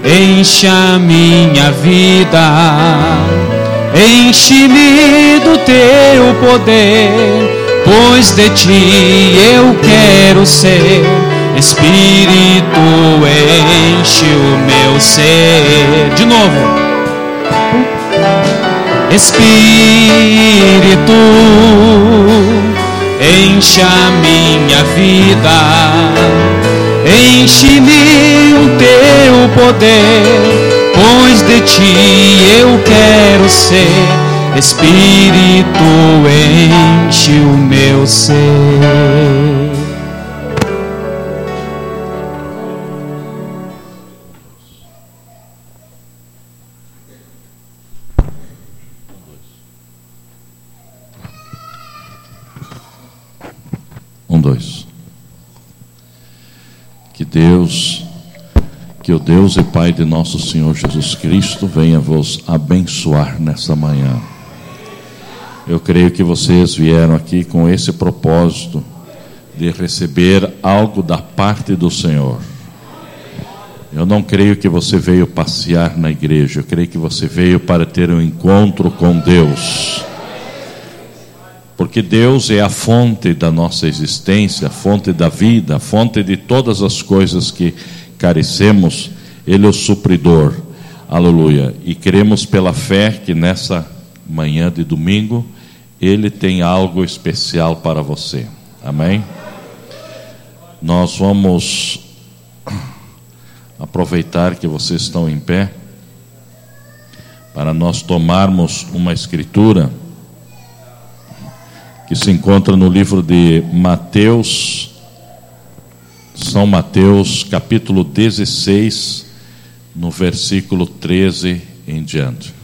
enche a minha vida, enche-me do teu poder, pois de ti eu quero ser. Espírito, enche o meu ser. De novo. Espírito, enche a minha vida, enche-me o teu poder, pois de ti eu quero ser. Espírito, enche o meu ser. Que o Deus e Pai de nosso Senhor Jesus Cristo venha vos abençoar nessa manhã. Eu creio que vocês vieram aqui com esse propósito de receber algo da parte do Senhor. Eu não creio que você veio passear na igreja, eu creio que você veio para ter um encontro com Deus. Porque Deus é a fonte da nossa existência, a fonte da vida, a fonte de todas as coisas que carecemos. Ele é o supridor. Aleluia. E queremos pela fé que nessa manhã de domingo Ele tem algo especial para você. Amém? Nós vamos aproveitar que vocês estão em pé para nós tomarmos uma escritura que se encontra no livro de Mateus, São Mateus, capítulo 16, no versículo 13 em diante.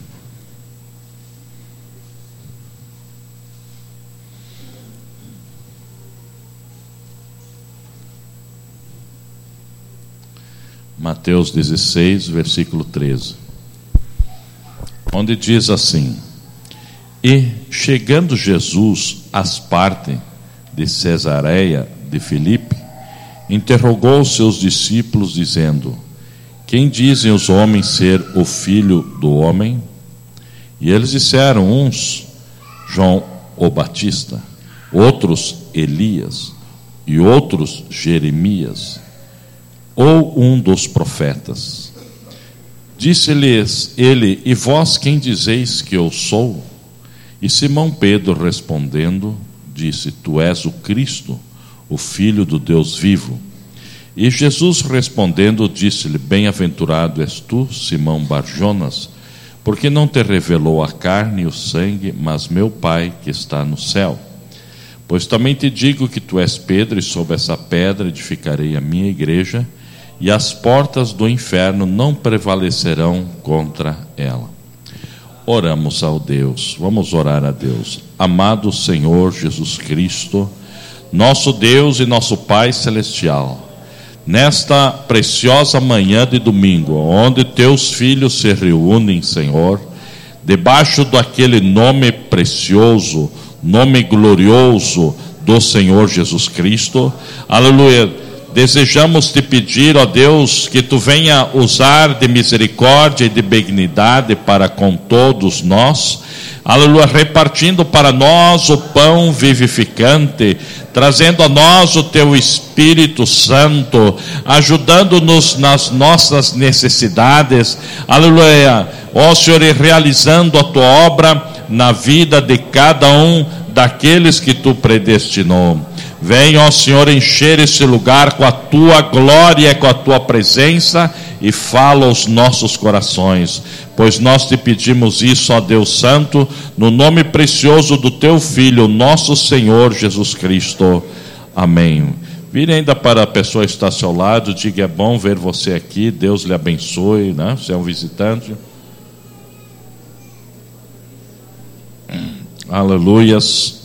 Mateus 16, versículo 13, onde diz assim: E chegando Jesus às partes de Cesareia de Filipe, interrogou os seus discípulos, dizendo: Quem dizem os homens ser o Filho do Homem? E eles disseram: uns, João o Batista, outros, Elias, e outros, Jeremias, ou um dos profetas. Disse-lhes ele: E vós quem dizeis que eu sou? E Simão Pedro respondendo, disse: Tu és o Cristo, o Filho do Deus vivo. E Jesus respondendo, disse-lhe: Bem-aventurado és tu, Simão Barjonas, porque não te revelou a carne e o sangue, mas meu Pai que está no céu. Pois também te digo que tu és Pedro, e sobre essa pedra edificarei a minha igreja, e as portas do inferno não prevalecerão contra ela. Oramos ao Deus, vamos orar a Deus. Amado Senhor Jesus Cristo, nosso Deus e nosso Pai Celestial, nesta preciosa manhã de domingo, onde teus filhos se reúnem, Senhor, debaixo daquele nome precioso, nome glorioso do Senhor Jesus Cristo, aleluia. Desejamos te pedir, ó Deus, que tu venha usar de misericórdia e de benignidade para com todos nós, aleluia, repartindo para nós o pão vivificante, trazendo a nós o teu Espírito Santo, ajudando-nos nas nossas necessidades, aleluia, ó Senhor, e realizando a tua obra na vida de cada um daqueles que tu predestinou. Venha, ó Senhor, encher esse lugar com a tua glória, com a tua presença, e fala aos nossos corações, pois nós te pedimos isso, ó Deus Santo, no nome precioso do teu Filho, nosso Senhor Jesus Cristo. Amém. Vire ainda para a pessoa que está ao seu lado, diga: é bom ver você aqui, Deus lhe abençoe, né? Você é um visitante. Aleluias.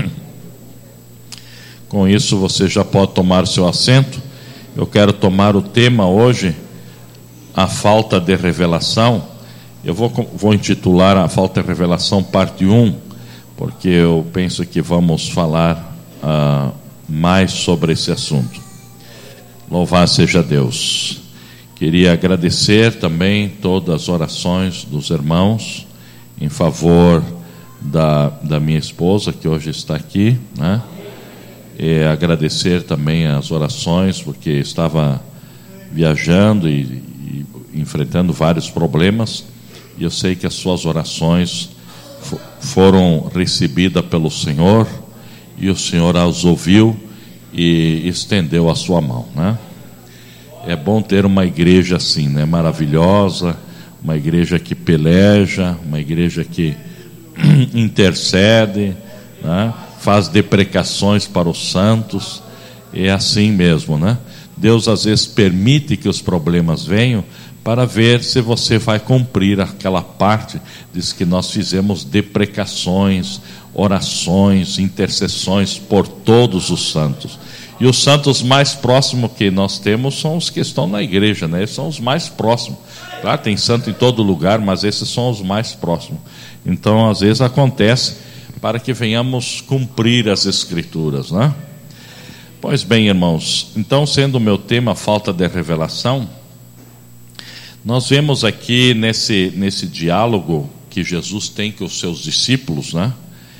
Com isso você já pode tomar seu assento. Eu quero tomar o tema hoje, a falta de revelação. Eu vou intitular a falta de revelação parte 1, porque eu penso que vamos falar mais sobre esse assunto. Louvado seja Deus. Queria agradecer também todas as orações dos irmãos em favor da minha esposa, que hoje está aqui, né? E agradecer também as orações, porque estava viajando e enfrentando vários problemas, e eu sei que as suas orações foram recebidas pelo Senhor, e o Senhor as ouviu e estendeu a sua mão, né? É bom ter uma igreja assim, né? Maravilhosa, uma igreja que peleja, uma igreja que intercede, né? Faz deprecações para os santos. É assim mesmo, né? Deus às vezes permite que os problemas venham para ver se você vai cumprir aquela parte. Diz que nós fizemos deprecações, orações, intercessões por todos os santos. E os santos mais próximos que nós temos são os que estão na igreja, né? Eles são os mais próximos. Claro, tem santo em todo lugar, mas esses são os mais próximos. Então, às vezes acontece para que venhamos cumprir as Escrituras, né? Pois bem, irmãos, então, sendo o meu tema falta de revelação, nós vemos aqui nesse diálogo que Jesus tem com os seus discípulos, né?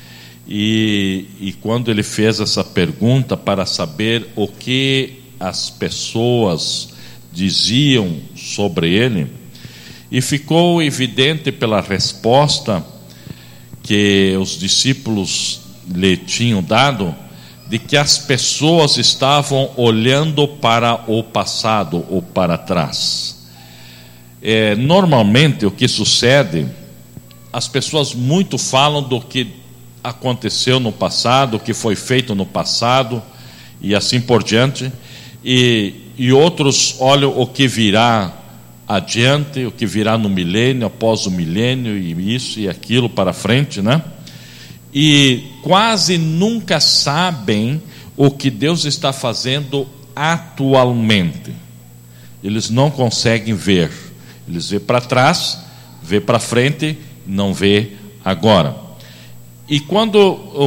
E quando ele fez essa pergunta para saber o que as pessoas diziam sobre ele, e ficou evidente pela resposta que os discípulos lhe tinham dado, de que as pessoas estavam olhando para o passado ou para trás. Normalmente o que sucede, as pessoas muito falam do que aconteceu no passado, o que foi feito no passado e assim por diante, e outros olham o que virá adiante, o que virá no milênio, após o milênio, e isso e aquilo para frente, né? E quase nunca sabem o que Deus está fazendo atualmente. Eles não conseguem ver. Eles vê para trás, vê para frente, não vê agora. E quando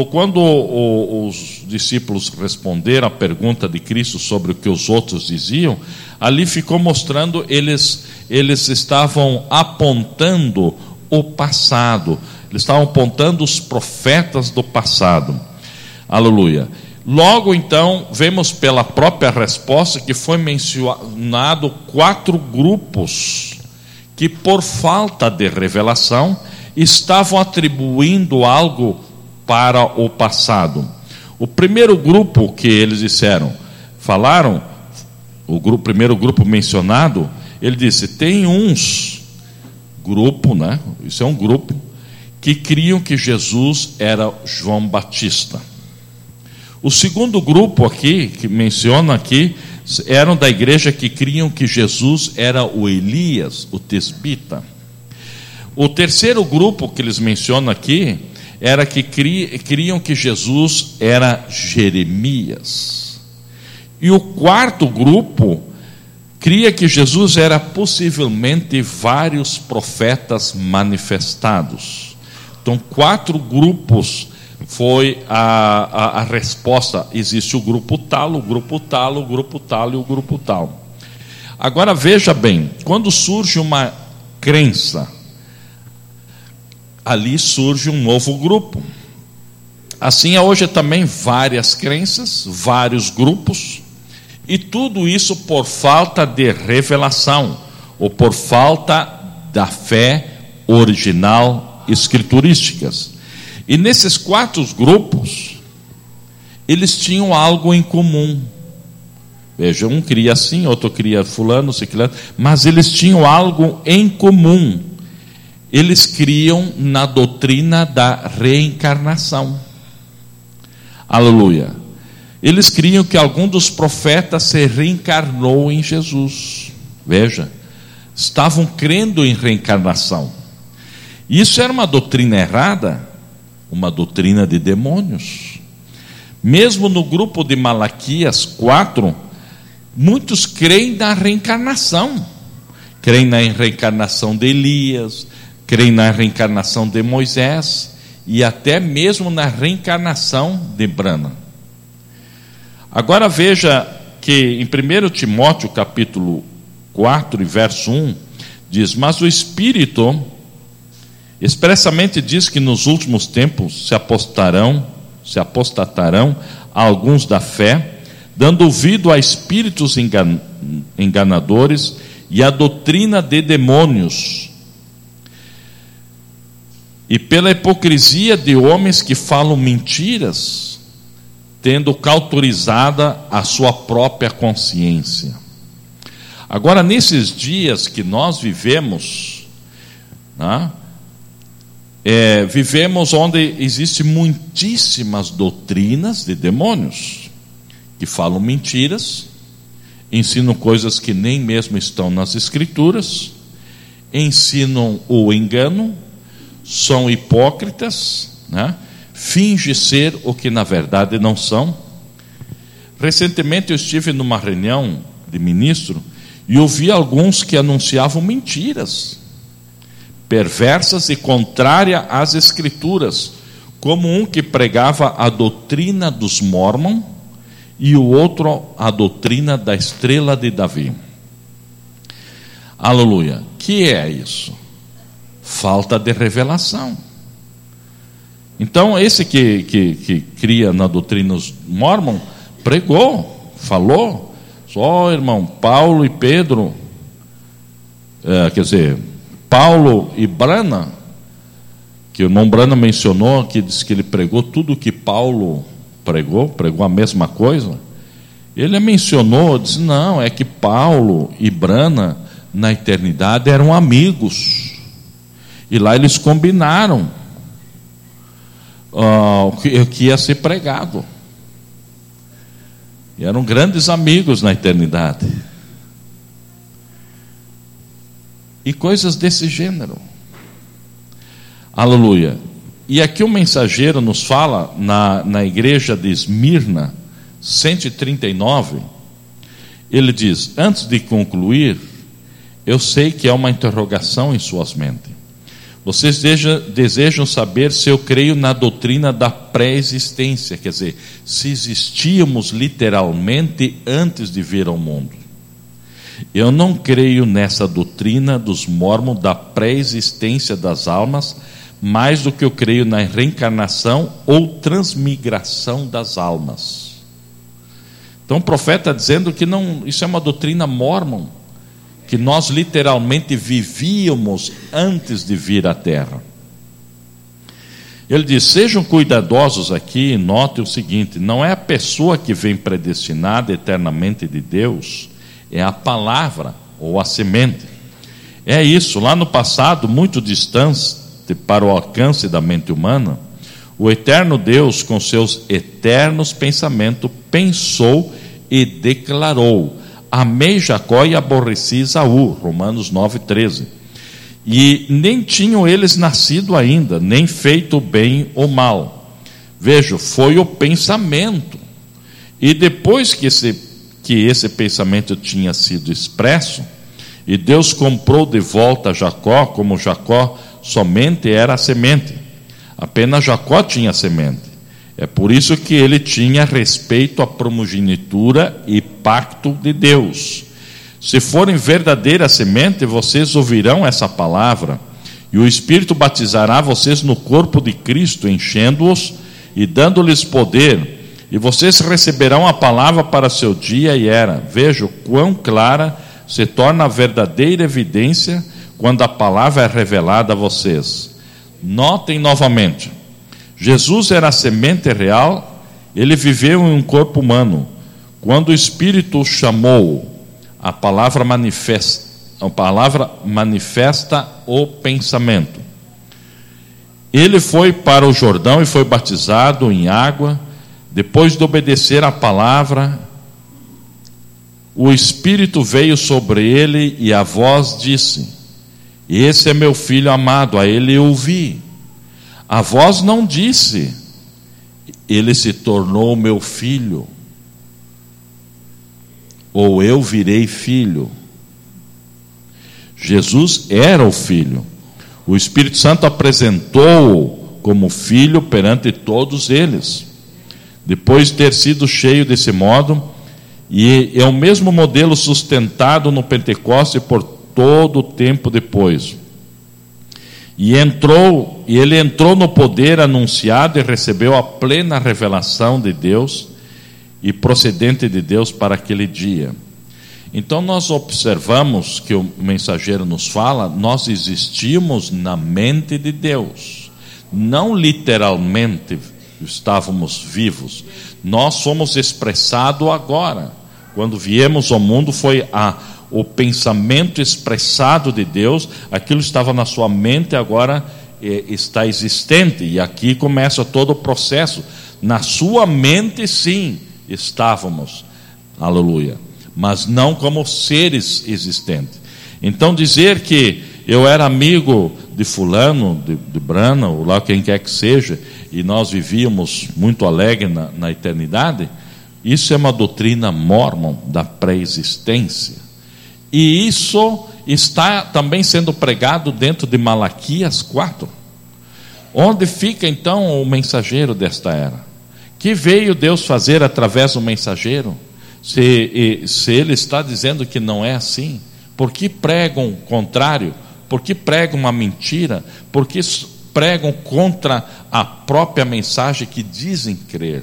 os discípulos responderam à pergunta de Cristo sobre o que os outros diziam, ali ficou mostrando, eles estavam apontando o passado, eles estavam apontando os profetas do passado. Aleluia. Logo então, vemos pela própria resposta que foi mencionado 4 grupos que, por falta de revelação, estavam atribuindo algo para o passado. O primeiro grupo que eles falaram, primeiro grupo mencionado, ele disse, tem grupo, né? Isso é um grupo, que criam que Jesus era João Batista. O segundo grupo aqui, que menciona aqui, eram da igreja que criam que Jesus era o Elias, o Tesbita. O terceiro grupo que eles mencionam aqui era que criam que Jesus era Jeremias. E o quarto grupo cria que Jesus era possivelmente vários profetas manifestados. Então, 4 grupos foi a resposta. Existe o grupo tal, o grupo tal, o grupo tal e o grupo tal. Agora veja bem, quando surge uma crença, ali surge um novo grupo. Assim, hoje também várias crenças, vários grupos, e tudo isso por falta de revelação, ou por falta da fé original escriturísticas. E nesses 4 grupos, eles tinham algo em comum. Veja, um cria assim, outro cria fulano, ciclano, mas eles tinham algo em comum. Eles criam na doutrina da reencarnação. Aleluia. Eles criam que algum dos profetas se reencarnou em Jesus. Veja, estavam crendo em reencarnação. Isso era uma doutrina errada, uma doutrina de demônios. Mesmo no grupo de Malaquias 4, muitos creem na reencarnação. Creem na reencarnação de Elias, creem na reencarnação de Moisés e até mesmo na reencarnação de Brana. Agora veja que em 1 Timóteo capítulo 4 e verso 1, diz: mas o Espírito expressamente diz que nos últimos tempos se apostatarão alguns da fé, dando ouvido a espíritos enganadores e a doutrina de demônios, e pela hipocrisia de homens que falam mentiras, tendo cauterizada a sua própria consciência. Agora, nesses dias que nós vivemos, né, vivemos onde existem muitíssimas doutrinas de demônios, que falam mentiras, ensinam coisas que nem mesmo estão nas Escrituras, ensinam o engano, são hipócritas, né? Fingem ser o que na verdade não são. Recentemente eu estive numa reunião de ministro e ouvi alguns que anunciavam mentiras perversas e contrárias às Escrituras, como um que pregava a doutrina dos Mórmons e o outro a doutrina da estrela de Davi. Aleluia. Que é isso? Falta de revelação. Então esse que cria na doutrina dos Mórmons pregou, falou, só irmão, Paulo e Pedro, Paulo e Branham, que o irmão Branham mencionou, que diz que ele pregou tudo que Paulo pregou a mesma coisa. Ele mencionou, disse, não, é que Paulo e Branham na eternidade eram amigos, e lá eles combinaram o que ia ser pregado, e eram grandes amigos na eternidade, e coisas desse gênero. Aleluia. E aqui o mensageiro nos fala na igreja de Esmirna 139, ele diz: antes de concluir, eu sei que há uma interrogação em suas mentes. Vocês desejam saber se eu creio na doutrina da pré-existência, quer dizer, se existíamos literalmente antes de vir ao mundo. Eu não creio nessa doutrina dos Mórmons da pré-existência das almas, mais do que eu creio na reencarnação ou transmigração das almas. Então o profeta está dizendo que não, isso é uma doutrina mórmon, que nós literalmente vivíamos antes de vir à Terra. Ele diz: sejam cuidadosos aqui e notem o seguinte: não é a pessoa que vem predestinada eternamente de Deus, é a palavra ou a semente. É isso, lá no passado, muito distante para o alcance da mente humana, o eterno Deus, com seus eternos pensamentos, pensou e declarou: amei Jacó e aborreci Esaú, Romanos 9:13. E nem tinham eles nascido ainda, nem feito o bem ou mal. Veja, foi o pensamento. E depois que esse pensamento tinha sido expresso, e Deus comprou de volta Jacó, como Jacó somente era a semente, apenas Jacó tinha semente. É por isso que ele tinha respeito à primogenitura e pacto de Deus. Se forem verdadeira semente, vocês ouvirão essa palavra, e o Espírito batizará vocês no corpo de Cristo, enchendo-os e dando-lhes poder, e vocês receberão a palavra para seu dia e era. Veja quão clara se torna a verdadeira evidência quando a palavra é revelada a vocês. Notem novamente, Jesus era a semente real, ele viveu em um corpo humano. Quando o Espírito chamou, a palavra manifesta o pensamento. Ele foi para o Jordão e foi batizado em água. Depois de obedecer a palavra, o Espírito veio sobre ele e a voz disse: esse é meu filho amado, a ele eu ouvi. A voz não disse: ele se tornou meu filho, ou eu virei filho. Jesus era o Filho. O Espírito Santo apresentou-o como filho perante todos eles. Depois de ter sido cheio desse modo, E é o mesmo modelo sustentado no Pentecostes por todo o tempo depois. E ele entrou no poder anunciado e recebeu a plena revelação de Deus e procedente de Deus para aquele dia. Então nós observamos que o mensageiro nos fala, nós existimos na mente de Deus. Não literalmente estávamos vivos. Nós fomos expressados agora. Quando viemos ao mundo foi o pensamento expressado de Deus, aquilo estava na sua mente, agora está existente. E aqui começa todo o processo. Na sua mente sim, estávamos. Aleluia. Mas não como seres existentes. Então dizer que eu era amigo de fulano, de Brana, ou lá quem quer que seja, e nós vivíamos muito alegre na eternidade, isso é uma doutrina mórmon da pré-existência. E isso está também sendo pregado dentro de Malaquias 4. Onde fica então o mensageiro desta era? Que veio Deus fazer através do mensageiro? Se ele está dizendo que não é assim, por que pregam o contrário? Por que pregam uma mentira? Por que pregam contra a própria mensagem que dizem crer?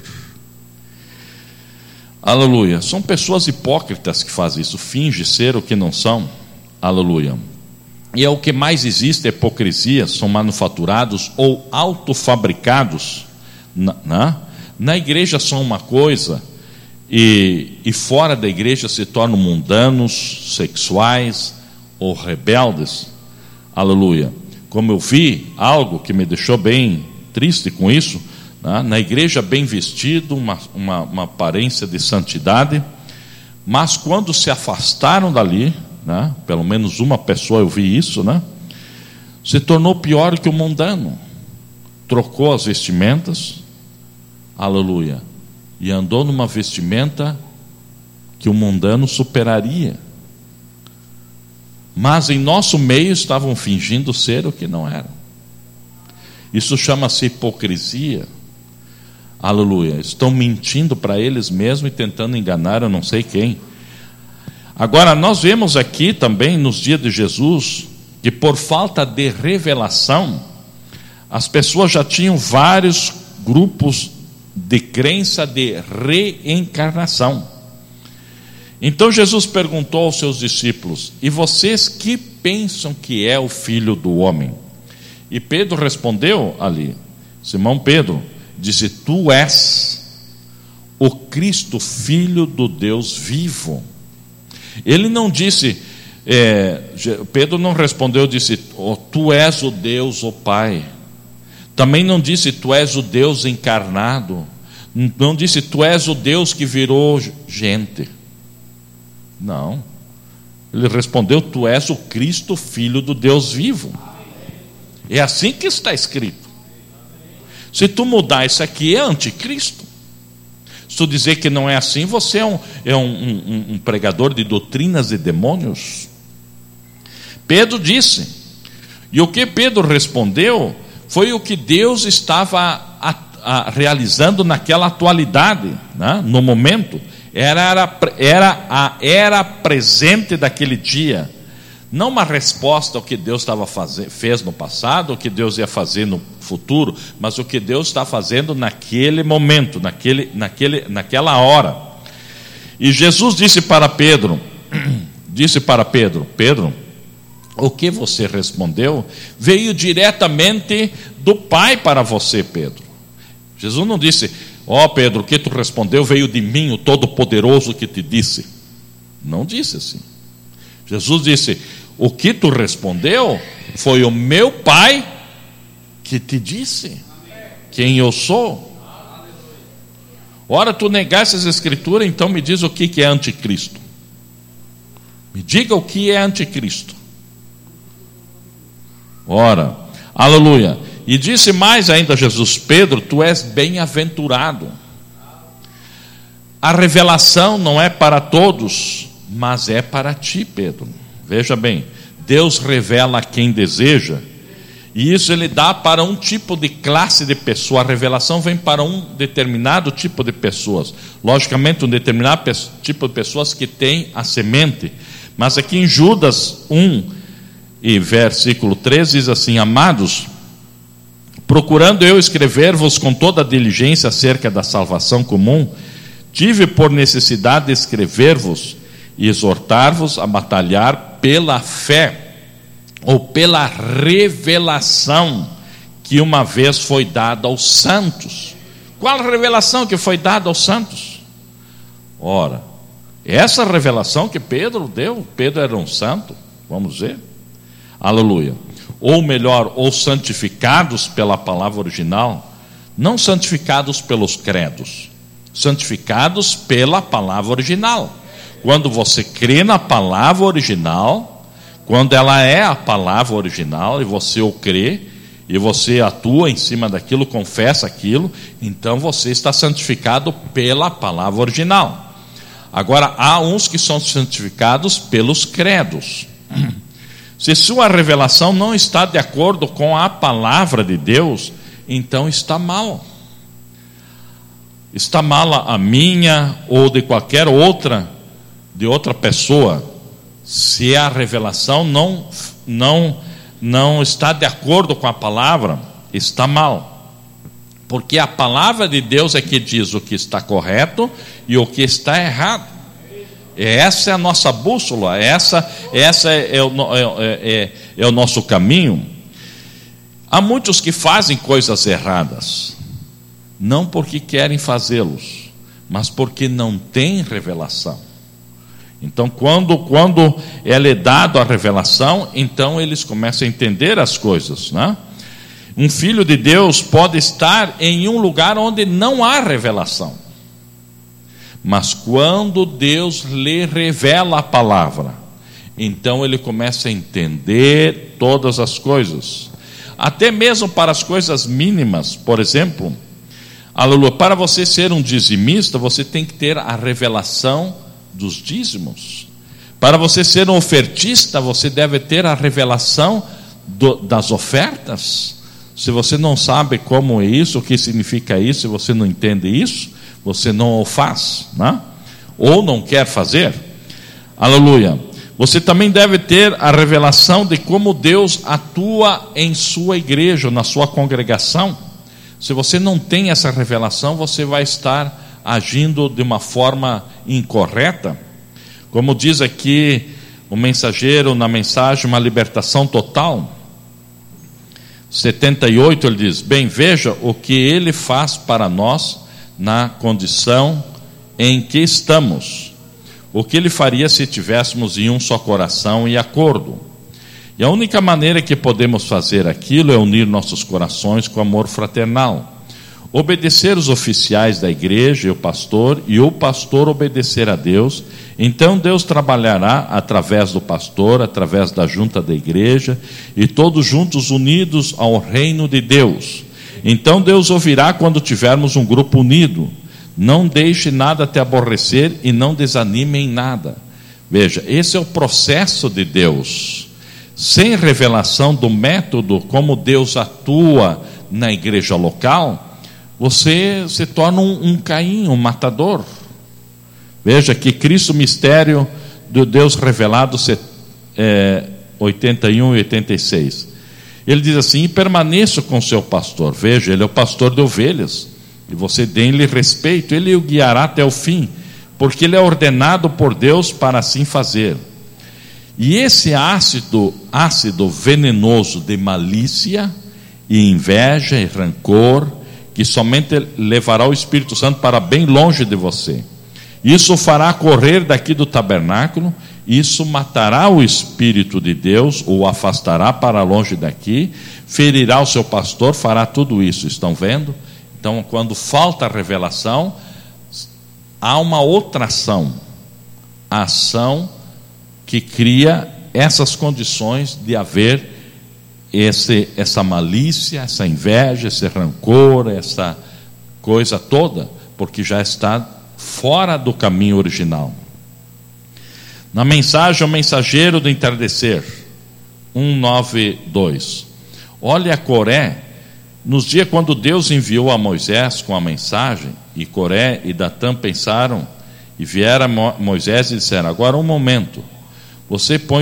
Aleluia. São pessoas hipócritas que fazem isso, fingem ser o que não são. Aleluia. E é o que mais existe, é hipocrisia, são manufaturados ou autofabricados. Na igreja são uma coisa, e fora da igreja se tornam mundanos, sexuais ou rebeldes. Aleluia. Como eu vi algo que me deixou bem triste com isso, na igreja bem vestido, uma aparência de santidade, mas quando se afastaram dali, pelo menos uma pessoa eu vi isso, se tornou pior que o mundano, trocou as vestimentas, aleluia, e andou numa vestimenta que o mundano superaria. Mas em nosso meio estavam fingindo ser o que não eram. Isso chama-se hipocrisia. Aleluia. Estão mentindo para eles mesmos e tentando enganar eu não sei quem. Agora nós vemos aqui também nos dias de Jesus que por falta de revelação as pessoas já tinham vários grupos de crença de reencarnação. Então Jesus perguntou aos seus discípulos: e vocês que pensam que é o Filho do Homem? E Pedro respondeu ali, Simão Pedro disse: tu és o Cristo, Filho do Deus vivo. Ele não disse, Pedro não respondeu, disse: tu és o Deus, o Pai. Também não disse: tu és o Deus encarnado. Não disse: tu és o Deus que virou gente. Não. Ele respondeu: tu és o Cristo, Filho do Deus vivo. É assim que está escrito. Se tu mudar isso aqui, é anticristo. Se tu dizer que não é assim, você é um pregador de doutrinas de demônios. Pedro disse, e o que Pedro respondeu foi o que Deus estava realizando naquela atualidade, no momento. Era a era presente daquele dia. Não uma resposta ao que Deus fez no passado, o que Deus ia fazer no futuro, mas o que Deus está fazendo naquele momento, naquela hora. E Jesus disse para Pedro, Pedro, o que você respondeu veio diretamente do Pai para você, Pedro. Jesus não disse: Pedro, o que tu respondeu veio de mim, o Todo-Poderoso que te disse. Não disse assim. Jesus disse: o que tu respondeu foi o meu Pai que te disse quem eu sou. Ora, tu negaste as Escrituras, então me diz o que é anticristo. Me diga o que é anticristo. Ora, aleluia. E disse mais ainda Jesus: Pedro, tu és bem-aventurado. A revelação não é para todos, mas é para ti, Pedro. Veja bem, Deus revela a quem deseja, E isso ele dá para um tipo de classe de pessoa. A revelação vem para um determinado tipo de pessoas. Logicamente, um determinado tipo de pessoas que tem a semente. Mas aqui em Judas 1 e versículo 13 diz assim: amados, procurando eu escrever-vos com toda a diligência acerca da salvação comum, tive por necessidade de escrever-vos e exortar-vos a batalhar pela fé, ou pela revelação que uma vez foi dada aos santos. Qual revelação que foi dada aos santos? Ora, essa revelação que Pedro deu. Pedro era um santo, vamos ver. Aleluia. Ou melhor, ou santificados pela palavra original, não santificados pelos credos, santificados pela palavra original. Quando você crê na palavra original, quando ela é a palavra original e você o crê, e você atua em cima daquilo, confessa aquilo, então você está santificado pela palavra original. Agora, há uns que são santificados pelos credos. Se sua revelação não está de acordo com a palavra de Deus, então está mal. Está mal a minha ou de qualquer outra, de outra pessoa. Se a revelação não está de acordo com a palavra, está mal. Porque a palavra de Deus é que diz o que está correto e o que está errado. Essa é a nossa bússola, essa é o nosso caminho. Há muitos que fazem coisas erradas, não porque querem fazê-los, mas porque não têm revelação. Então, quando ela é dada a revelação, então eles começam a entender as coisas, né? Um filho de Deus pode estar em um lugar onde não há revelação, mas quando Deus lhe revela a palavra, então ele começa a entender todas as coisas, até mesmo para as coisas mínimas. Por exemplo, aleluia, para você ser um dizimista, você tem que ter a revelação dos dízimos. Para você ser um ofertista, você deve ter a revelação das ofertas. Se você não sabe como é isso, o que significa isso, se você não entende isso, você não o faz, né? Ou não quer fazer. Aleluia. Você também deve ter a revelação de como Deus atua em sua igreja, na sua congregação. Se você não tem essa revelação, você vai estar agindo de uma forma incorreta. Como diz aqui o mensageiro na mensagem Uma Libertação Total, 78, ele diz: bem, veja o que ele faz para nós na condição em que estamos, o que ele faria se estivéssemos em um só coração e acordo. E a única maneira que podemos fazer aquilo é unir nossos corações com amor fraternal, obedecer os oficiais da igreja e o pastor obedecer a Deus. Então Deus trabalhará através do pastor, através da junta da igreja, e todos juntos unidos ao reino de Deus. Então Deus ouvirá quando tivermos um grupo unido. Não deixe nada te aborrecer e não desanime em nada. Veja, esse é o processo de Deus. Sem revelação do método como Deus atua na igreja local, você se torna um Caim, um matador. Veja que Cristo, mistério do Deus revelado, 81 e 86. Ele diz assim: e permaneça com seu pastor. Veja, ele é o pastor de ovelhas, e você dê-lhe respeito, ele o guiará até o fim, porque ele é ordenado por Deus para assim fazer. E esse ácido venenoso de malícia e inveja e rancor, que somente levará o Espírito Santo para bem longe de você. Isso o fará correr daqui do tabernáculo, isso matará o Espírito de Deus, o afastará para longe daqui, ferirá o seu pastor, fará tudo isso. Estão vendo? Então, quando falta a revelação, há uma outra ação, a ação que cria essas condições de haver essa malícia, essa inveja, esse rancor, essa coisa toda, porque já está fora do caminho original. Na mensagem, o mensageiro do entardecer, 192. Olha Coré, nos dias quando Deus enviou a Moisés com a mensagem, e Coré e Datã pensaram, e vieram a Moisés e disseram: agora um momento, você põe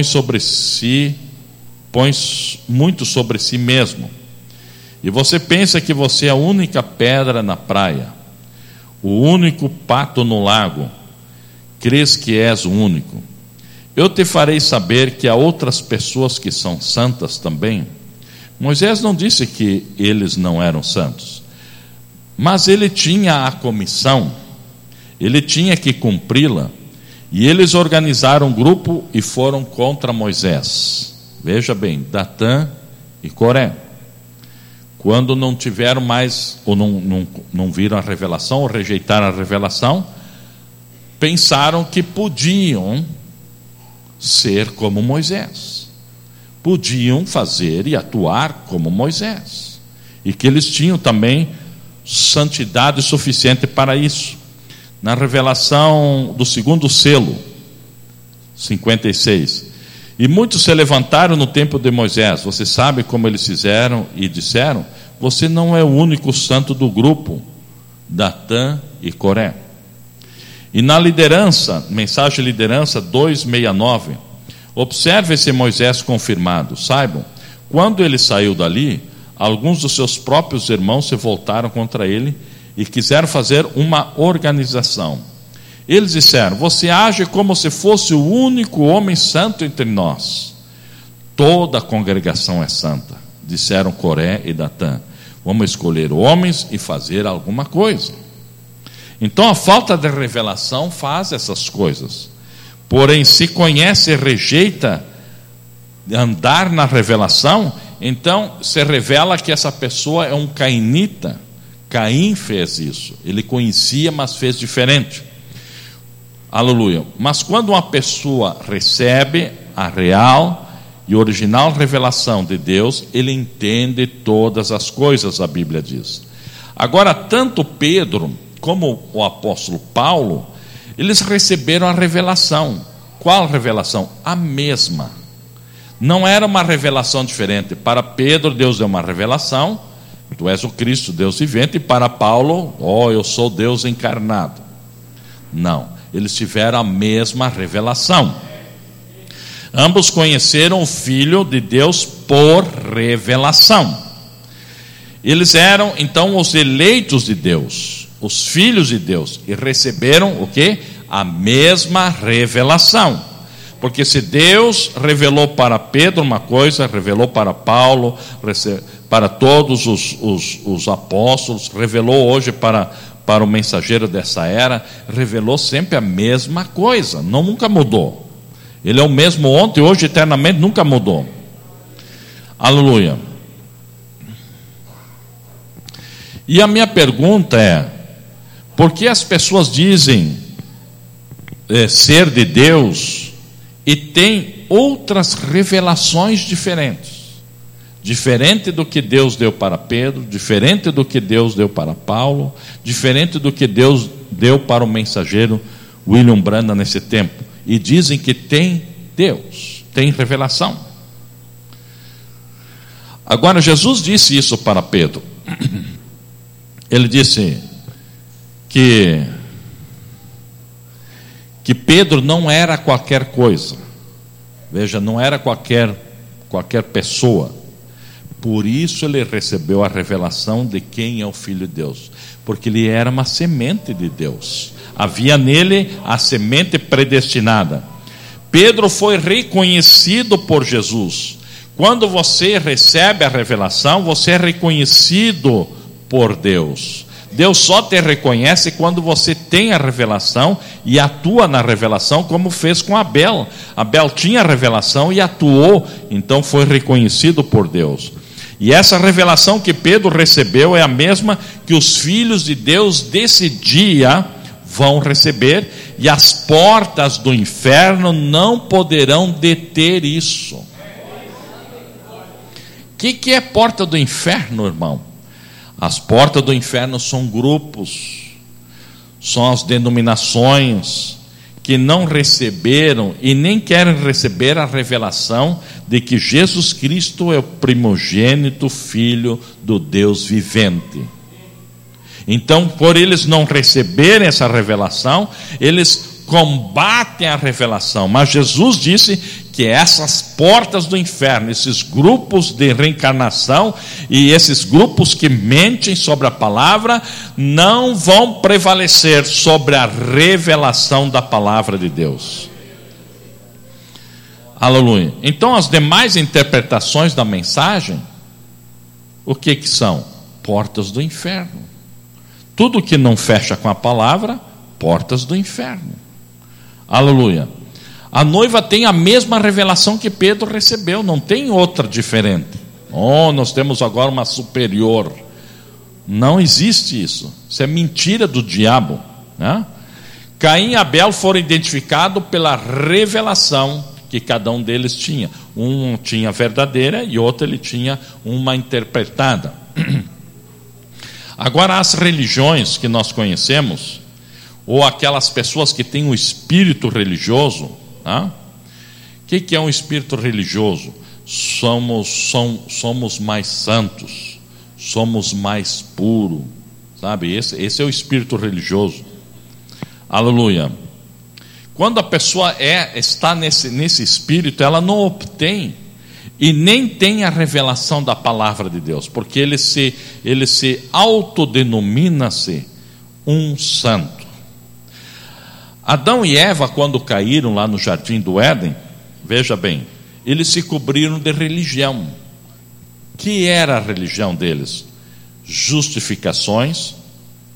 muito sobre si mesmo, e você pensa que você é a única pedra na praia, o único pato no lago, crês que és o único. Eu te farei saber que há outras pessoas que são santas também. Moisés não disse que eles não eram santos, mas ele tinha a comissão, ele tinha que cumpri-la, e eles organizaram um grupo e foram contra Moisés. Veja bem, Datã e Coré, quando não tiveram mais, ou não viram a revelação, ou rejeitaram a revelação, pensaram que podiam ser como Moisés, podiam fazer e atuar como Moisés, e que eles tinham também santidade suficiente para isso. Na revelação do segundo selo, 56, e muitos se levantaram no tempo de Moisés. Você sabe como eles fizeram e disseram: você não é o único santo do grupo, Datã e Coré. E na liderança, mensagem de liderança 269, observe-se Moisés confirmado. Saibam, quando ele saiu dali, alguns dos seus próprios irmãos se voltaram contra ele e quiseram fazer uma organização. Eles disseram: você age como se fosse o único homem santo entre nós. Toda a congregação é santa, disseram Coré e Datã. Vamos escolher homens e fazer alguma coisa. Então a falta de revelação faz essas coisas. Porém, se conhece e rejeita andar na revelação, então se revela que essa pessoa é um cainita. Caim fez isso, ele conhecia, mas fez diferente. Aleluia. Mas quando uma pessoa recebe a real e original revelação de Deus, ele entende todas as coisas, a Bíblia diz. Agora, tanto Pedro como o apóstolo Paulo, eles receberam a revelação. Qual revelação? A mesma. Não era uma revelação diferente. Para Pedro, Deus deu uma revelação: tu és o Cristo, Deus vivente. E para Paulo: eu sou Deus encarnado. Não, eles tiveram a mesma revelação. Ambos conheceram o Filho de Deus por revelação. Eles eram então os eleitos de Deus, os filhos de Deus, e receberam o quê? A mesma revelação. Porque se Deus revelou para Pedro uma coisa, revelou para Paulo, para todos os apóstolos, revelou hoje para o mensageiro dessa era, revelou sempre a mesma coisa, nunca mudou. Ele é o mesmo ontem, hoje, eternamente, nunca mudou. Aleluia. E a minha pergunta é: por que as pessoas dizem ser de Deus e têm outras revelações diferentes? Diferente do que Deus deu para Pedro, diferente do que Deus deu para Paulo, diferente do que Deus deu para o mensageiro William Branham nesse tempo. E dizem que tem Deus, tem revelação. Agora, Jesus disse isso para Pedro. Ele disse que Pedro não era qualquer coisa. Veja, não era qualquer pessoa. Por isso ele recebeu a revelação de quem é o Filho de Deus, porque ele era uma semente de Deus. Havia nele a semente predestinada. Pedro foi reconhecido por Jesus. Quando você recebe a revelação, você é reconhecido por Deus. Deus só te reconhece quando você tem a revelação e atua na revelação, como fez com Abel. Abel tinha a revelação e atuou, então foi reconhecido por Deus. E essa revelação que Pedro recebeu é a mesma que os filhos de Deus desse dia vão receber, e as portas do inferno não poderão deter isso. O que é porta do inferno, irmão? As portas do inferno são grupos, são as denominações que não receberam e nem querem receber a revelação de que Jesus Cristo é o primogênito Filho do Deus vivente. Então, por eles não receberem essa revelação, eles combatem a revelação. Mas Jesus disse que essas portas do inferno, esses grupos de reencarnação e esses grupos que mentem sobre a palavra, não vão prevalecer sobre a revelação da palavra de Deus. Aleluia. Então, as demais interpretações da mensagem, o que são? Portas do inferno. Tudo que não fecha com a palavra, portas do inferno. Aleluia. A noiva tem a mesma revelação que Pedro recebeu, não tem outra diferente. Nós temos agora uma superior. Não existe isso. Isso é mentira do diabo, né? Caim e Abel foram identificados pela revelação que cada um deles tinha. Um tinha verdadeira e outro ele tinha uma interpretada. Agora, as religiões que nós conhecemos, ou aquelas pessoas que têm um espírito religioso, o que é um espírito religioso? Somos mais santos, somos mais puros, sabe? Esse é o espírito religioso. Aleluia. Quando a pessoa está nesse espírito, ela não obtém e nem tem a revelação da palavra de Deus, porque ele se autodenomina-se um santo. Adão e Eva, quando caíram lá no jardim do Éden, veja bem, eles se cobriram de religião. Que era a religião deles? Justificações,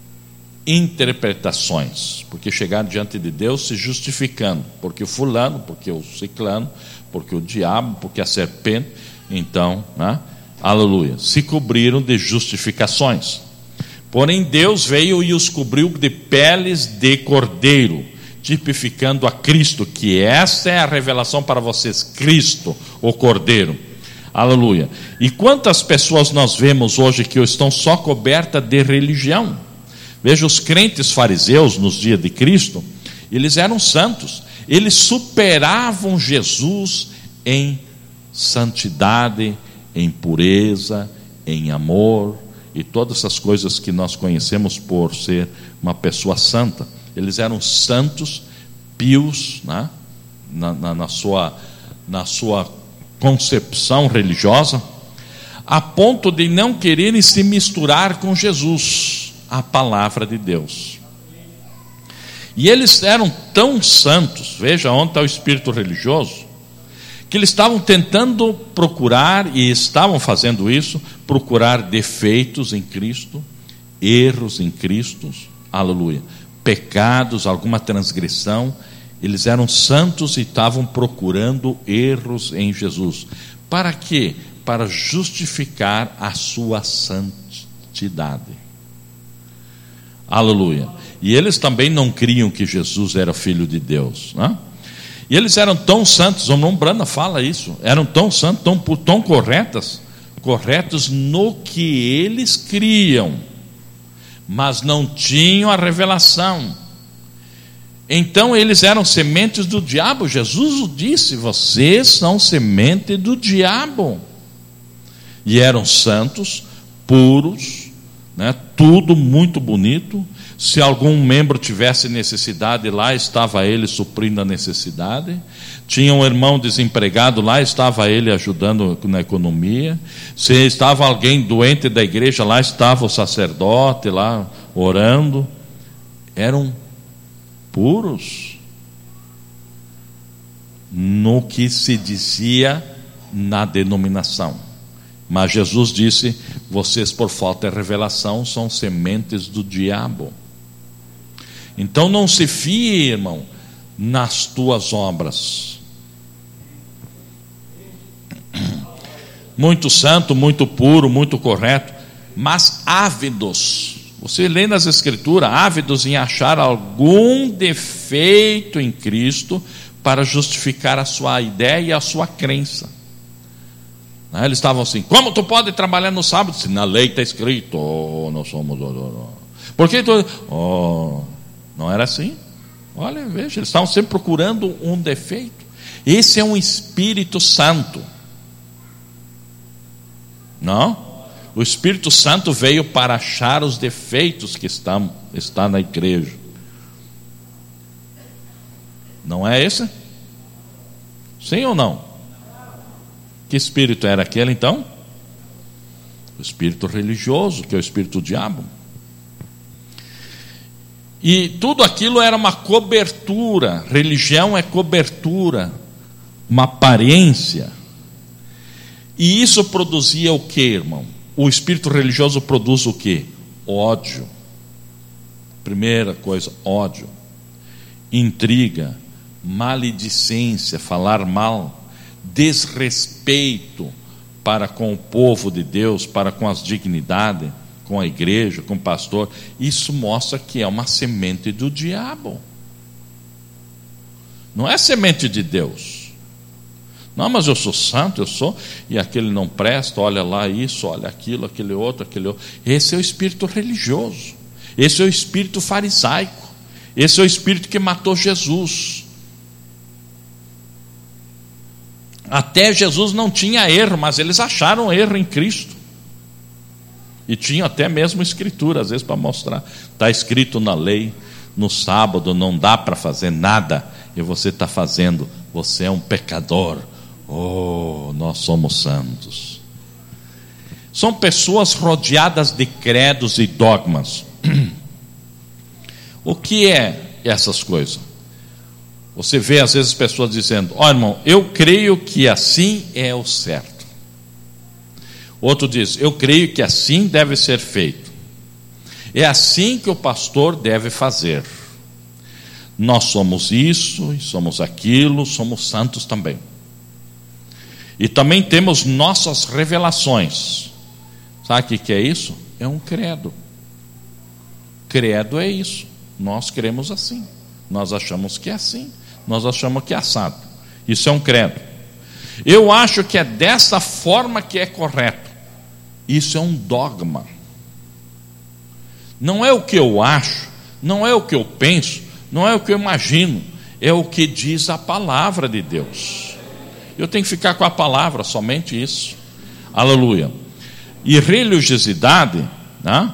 interpretações, porque chegaram diante de Deus se justificando, porque o fulano, porque o ciclano, porque o diabo, porque a serpente. Então, aleluia, se cobriram de justificações. Porém Deus veio e os cobriu de peles de cordeiro, tipificando a Cristo, que essa é a revelação para vocês, Cristo, o cordeiro. Aleluia. E quantas pessoas nós vemos hoje que estão só cobertas de religião? Veja, os crentes fariseus nos dias de Cristo, eles eram santos, eles superavam Jesus em santidade, em pureza, em amor e todas essas coisas que nós conhecemos por ser uma pessoa santa. Eles eram santos, pios, né? na sua concepção religiosa, a ponto de não quererem se misturar com Jesus, a palavra de Deus. E eles eram tão santos, veja onde está o espírito religioso, que eles estavam tentando procurar, e estavam fazendo isso, procurar defeitos em Cristo, erros em Cristo, aleluia, pecados, alguma transgressão. Eles eram santos e estavam procurando erros em Jesus. Para quê? Para justificar a sua santidade. Aleluia. E eles também não criam que Jesus era filho de Deus, né? E eles eram tão santos, o irmão Brana fala isso, eram tão santos, tão corretos no que eles criam, mas não tinham a revelação. Então eles eram sementes do diabo. Jesus o disse: vocês são semente do diabo. E eram santos, puros, né? Tudo muito bonito. Se algum membro tivesse necessidade, lá estava ele suprindo a necessidade. Tinha um irmão desempregado, lá estava ele ajudando na economia. Se estava alguém doente da igreja, lá estava o sacerdote lá orando. Eram puros no que se dizia na denominação. Mas Jesus disse: vocês, por falta de revelação, são sementes do diabo. Então não se fie, irmão, nas tuas obras. Muito santo, muito puro, muito correto, mas ávidos. Você lê nas Escrituras, ávidos em achar algum defeito em Cristo para justificar a sua ideia e a sua crença. Eles estavam assim: como tu pode trabalhar no sábado? Se na lei está escrito, nós somos. Por que tu? Não era assim. Olha, veja, eles estavam sempre procurando um defeito. Esse é um Espírito Santo. Não? O Espírito Santo veio para achar os defeitos que está na igreja. Não é esse? Sim ou não? Que espírito era aquele então? O espírito religioso, que é o espírito do diabo. E tudo aquilo era uma cobertura. Religião é cobertura, uma aparência. E isso produzia o que, irmão? O espírito religioso produz o que? Ódio. Primeira coisa, ódio. Intriga, maledicência, falar mal, desrespeito para com o povo de Deus, para com as dignidades, com a igreja, com o pastor. Isso mostra que é uma semente do diabo. Não é semente de Deus. Não, mas eu sou santo, eu sou, e aquele não presta, olha lá isso, olha aquilo, aquele outro. Esse é o espírito religioso. Esse é o espírito farisaico. Esse é o espírito que matou Jesus. Até Jesus não tinha erro, mas eles acharam erro em Cristo. E tinham até mesmo escritura, às vezes para mostrar. Está escrito na lei, no sábado não dá para fazer nada, e você está fazendo, você é um pecador. Oh, nós somos santos. São pessoas rodeadas de credos e dogmas. O que é essas coisas? Você vê às vezes pessoas dizendo: ó, irmão, eu creio que assim é o certo. Outro diz: eu creio que assim deve ser feito. É assim que o pastor deve fazer. Nós somos isso e somos aquilo, somos santos também. E também temos nossas revelações. Sabe o que é isso? É um credo. Credo é isso. Nós cremos assim. Nós achamos que é assim. Nós achamos que é assado. Isso é um credo. Eu acho que é dessa forma que é correto. Isso é um dogma. Não é o que eu acho, não é o que eu penso, não é o que eu imagino, é o que diz a palavra de Deus. Eu tenho que ficar com a palavra, somente isso. Aleluia. E religiosidade, né,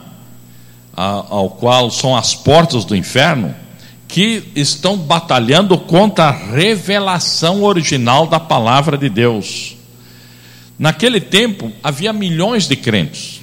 ao qual são as portas do inferno, que estão batalhando contra a revelação original da palavra de Deus. Naquele tempo havia milhões de crentes,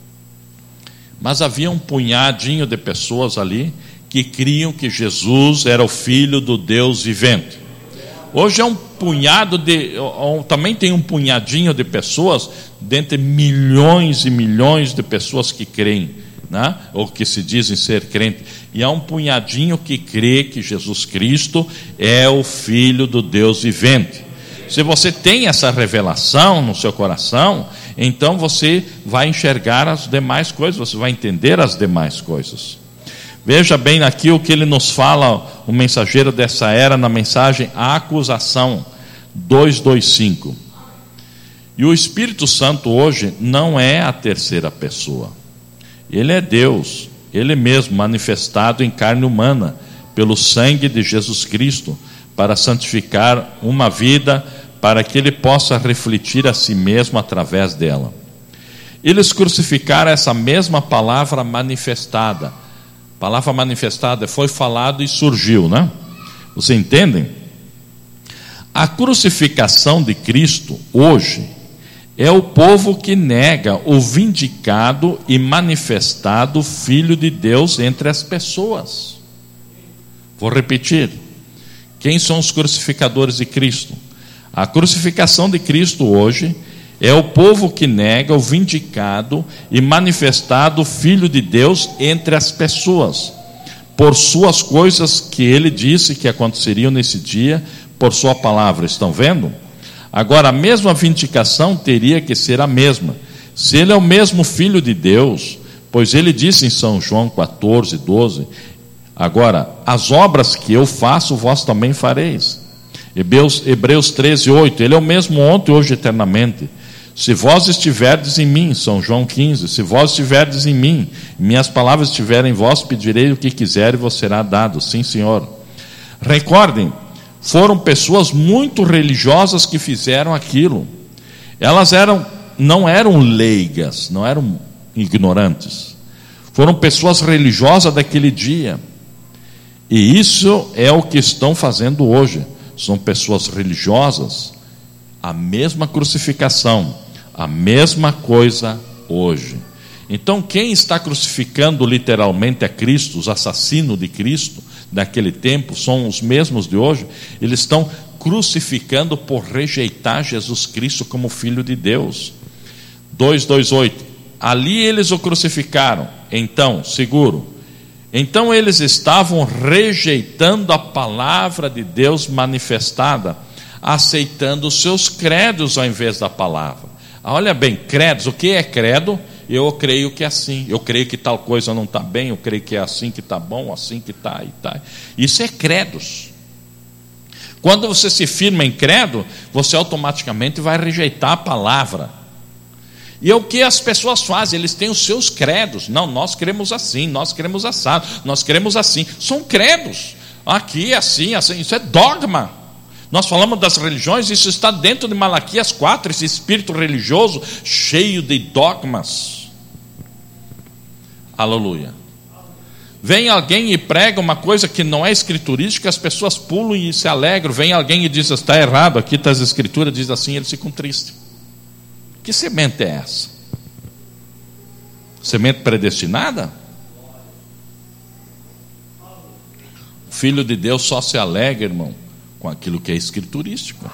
mas havia um punhadinho de pessoas ali que criam que Jesus era o Filho do Deus vivente. Hoje é um punhado também tem um punhadinho de pessoas, dentre milhões e milhões de pessoas que creem, né? Ou que se dizem ser crente, e há um punhadinho que crê que Jesus Cristo é o Filho do Deus vivente. Se você tem essa revelação no seu coração, então você vai enxergar as demais coisas, você vai entender as demais coisas. Veja bem aqui o que ele nos fala, o mensageiro dessa era, na mensagem A Acusação 2:5. E o Espírito Santo hoje não é a terceira pessoa. Ele é Deus, Ele mesmo manifestado em carne humana, pelo sangue de Jesus Cristo, para santificar uma vida, para que Ele possa refletir a si mesmo através dela. Eles crucificaram essa mesma palavra manifestada. A palavra manifestada foi falado e surgiu, né? Você entendem? A crucificação de Cristo hoje é o povo que nega o vindicado e manifestado Filho de Deus entre as pessoas. Vou repetir. Quem são os crucificadores de Cristo? A crucificação de Cristo hoje é o povo que nega o vindicado e manifestado Filho de Deus entre as pessoas, por suas coisas que ele disse que aconteceriam nesse dia, por sua palavra. Estão vendo? Agora, a mesma vindicação teria que ser a mesma. Se ele é o mesmo Filho de Deus, pois ele disse em São João 14:12, agora, as obras que eu faço, vós também fareis. Hebreus 13:8, ele é o mesmo ontem, hoje, eternamente. Se vós estiverdes em mim, São João 15, se vós estiverdes em mim, minhas palavras estiverem em vós, pedirei o que quiser e vos será dado. Sim, Senhor. Recordem, foram pessoas muito religiosas que fizeram aquilo. Elas não eram leigas, não eram ignorantes. Foram pessoas religiosas daquele dia. E isso é o que estão fazendo hoje. São pessoas religiosas, a mesma crucificação, a mesma coisa hoje. Então, quem está crucificando literalmente a Cristo, os assassinos de Cristo daquele tempo, são os mesmos de hoje. Eles estão crucificando por rejeitar Jesus Cristo como Filho de Deus. 2:28. Ali eles o crucificaram. Então, seguro. Então eles estavam rejeitando a palavra de Deus manifestada, aceitando os seus credos ao invés da palavra. Olha bem, credos, o que é credo? Eu creio que é assim, eu creio que tal coisa não está bem, eu creio que é assim que está bom, assim que está e tá. Isso é credos. Quando você se firma em credo, você automaticamente vai rejeitar a palavra. E é o que as pessoas fazem, eles têm os seus credos. Não, nós cremos assim, nós cremos assado, nós cremos assim. São credos. Aqui é assim, assim, isso é dogma. Nós falamos das religiões, isso está dentro de Malaquias 4, esse espírito religioso cheio de dogmas. Aleluia. Vem alguém e prega uma coisa que não é escriturística, as pessoas pulam e se alegram. Vem alguém e diz, está errado, aqui está as escrituras, diz assim, eles ficam tristes. Que semente é essa? Semente predestinada? O Filho de Deus só se alegra, irmão, com aquilo que é escriturístico.